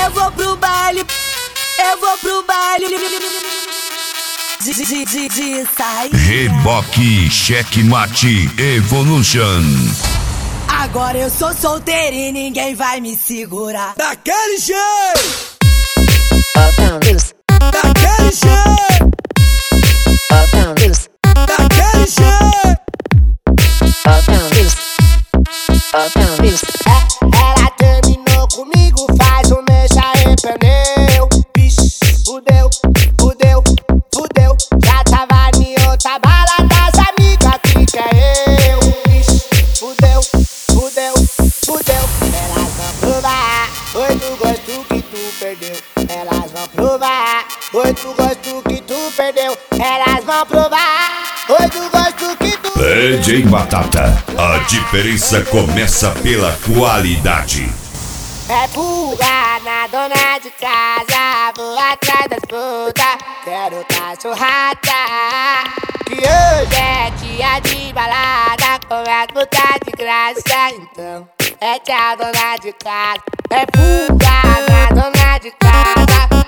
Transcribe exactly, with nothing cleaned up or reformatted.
Eu vou pro baile, eu vou pro baile de, de, de, de sair. Reboque, checkmate, evolution. Agora eu sou solteira e ninguém vai me segurar. Daquele jeito, Uptown News, daquele jeito, Uptown News, daquele jeito. Uptown News, Uptown News. Ela terminou comigo, faz um mês já empeneu. Vixe, fudeu, fudeu, fudeu. Já tava em outra bala das amigas que quer eu. Vixe, fudeu, fudeu, fudeu. Elas vão provar, foi do gosto que tu perdeu. Elas vão provar, foi do gosto que tu perdeu. Elas vão provar, foi do gosto que tu D J Batata, a diferença começa pela qualidade. é pulga na dona de casa, vou atrás das putas, quero cachorrada. Que hoje é dia de balada, com as putas de graça, então é tchau dona de casa. É pulga na dona de casa,